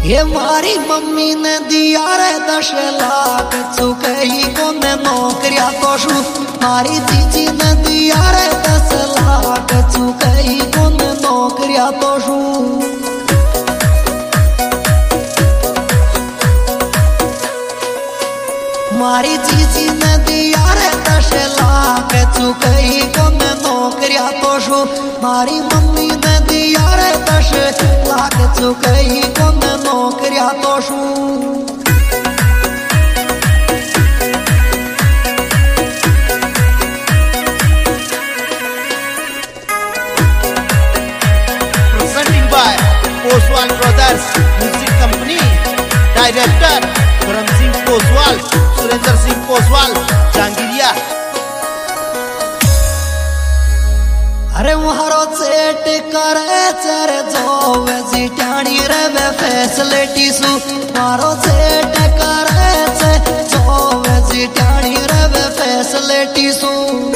ये मारी मम्मी ने दिया रे 10 लाख चुकई कोने नौकरिया तो शू। मारी जीजी ने दिया रे 10 लाख चुकई कोने नौकरिया तो शू। मारी जीजी ने दिया रे 10 लाख चुकई कोने नौकरिया तो शू। मारी मम्मी ने दिया रे 10 लाख चुकई कोने नौकरिया तो शू। Presenting by Poswal Brothers Music Company, Director Karan Singh Poswal, Surendra Singh Poswal, Jangiriya। अरे मारो सेट करे चर जो वेजिटाणी रे वे फैसिलिटी सु। मारो सेट करे से जो वेजिटाणी रे वे फैसिलिटी सु।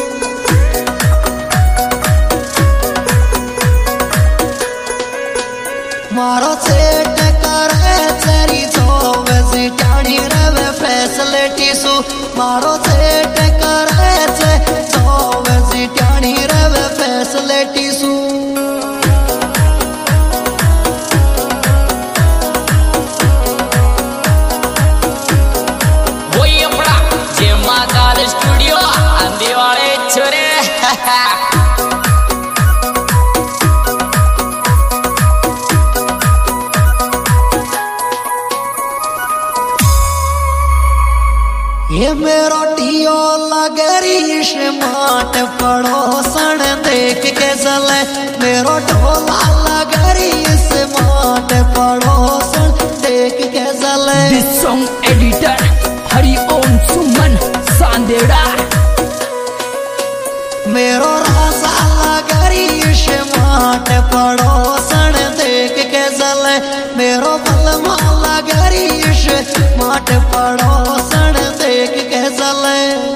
मारो सेट करे चरी जो वेजिटाणी रे वे फैसिलिटी सु। मारो सेट करे से जो वेजिटाणी रे वे फैसिलिटी सु। वही अपना जे माताल स्टूडियो आंधी वाले छोरे। ये मेरो टियो लगरी स्मार्ट पड़ोसन देख के चले। मेरो ढोला लगरी स्मार्ट पड़ोसन देख के चले। This song editor Hari Om Suman Sandera। मेरो रासा लगरी स्मार्ट पड़ोसन देख के चले। मेरो बलमा लगरी स्मार्ट पड़ोसन देख के चले।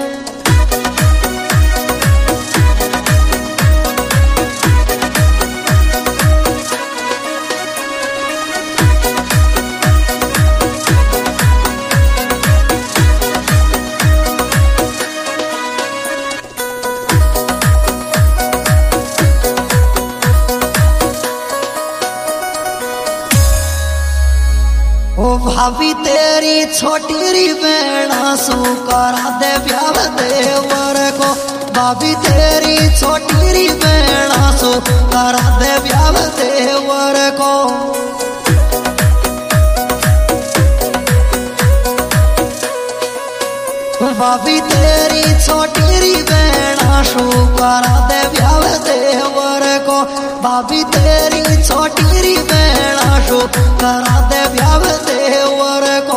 ओ भाभी तेरी छोटी री बेड़ा सू करा दे ब्याह देवर को। भाभी तेरी छोटी री बेड़ा सू करा दे ब्याह देवर को। भाभी तेरी छोटी री बेड़ा सू करा दे ब्याह देवर को। भाभी तेरी छोटी री बेड़ा सू करा दे ब्याह देवर को।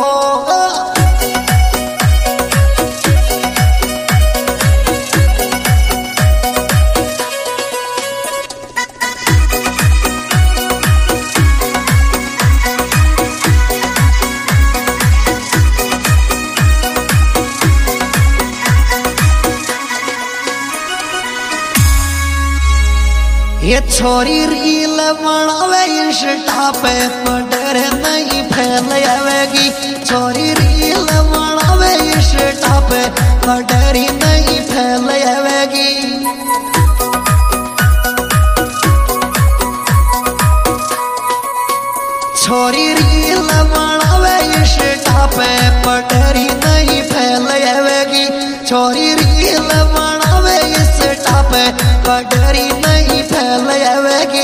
ये छोरी रील बनावे इंस्टा पे पडर नहीं फैलावेगी। छोरी रील बनावे इंस्टा पे पडर नहीं फैलावेगी। छोरी रील बनावे इंस्टा पे पडर नहीं फैलावेगी। छोरी रील बनावे इंस्टा पे पडर नहीं फैलावेगी।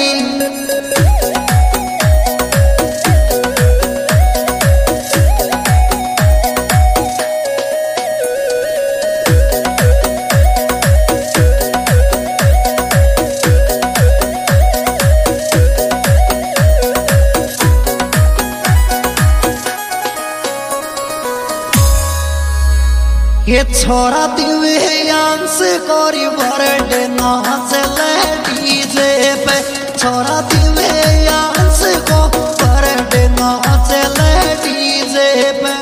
ये छोरा दिव्यांश कोरी बर्थडे नाच ले डीजे पे। छोरा दिव्यांश को बर्थडे नाच ले डीजे पे।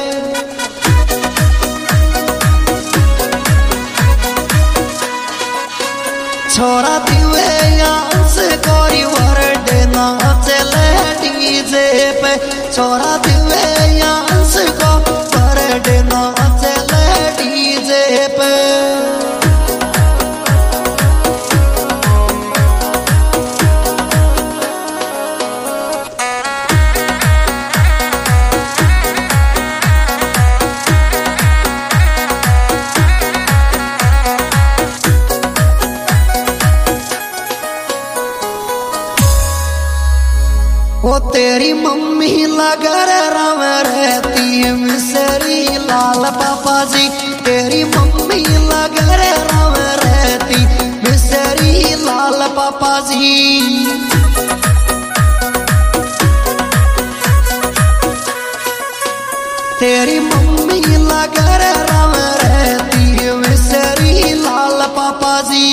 छोरा दिव्यांश कोरी बर्थडे नाच ले डीजे पे। से छोरा दिवे यांस को बर्थडे नाचे ले डीजे पे। वो तेरी मम्मी लगर रव रहती मिसरी लाल पापा जी, तेरी मम्मी लगर रव रहती मिसरी लाल पापा जी। तेरी मम्मी लगर रव रहती मिसरी लाल पापा जी।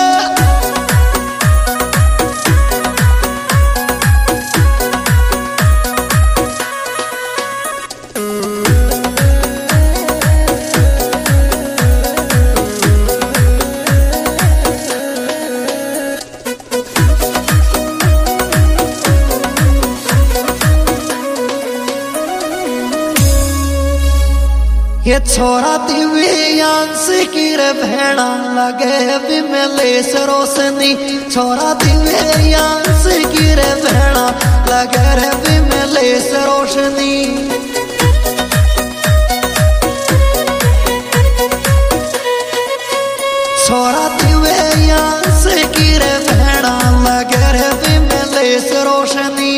ये छोरा दिव्यांश की रे भेड़ा लगे विमलेश रोशनी, छोरा दिव्यांश की रे भेड़ा लगे रे विमलेश रोशनी। छोरा दिव्यांश की रे भेड़ा लगे रे विमलेश रोशनी।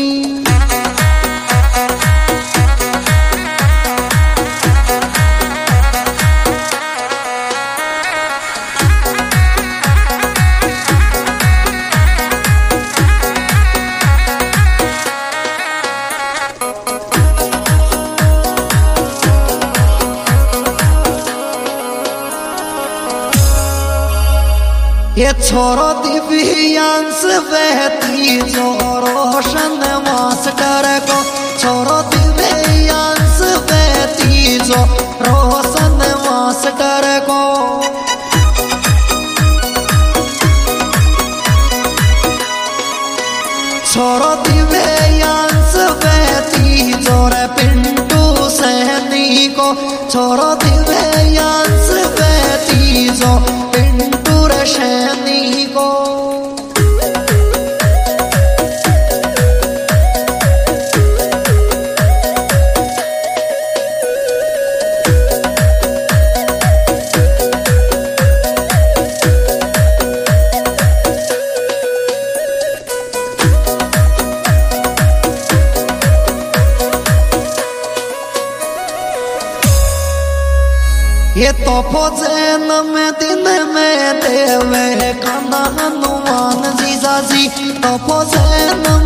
ये छोरो दिव्यांश बहती जो रोशन मास्टर को, छोरो दिव्यांश बहती जो रोशन मास्टर को। छोरो दिव्यांश बहती जो रे पिंटू सहनी को, छोरो दिव्यांश बहती जो पिंटू रहनी को। ये तोहफो जन्म दिन में देवे कान्हा हनुमान जीजा जी, तोहफो जन्म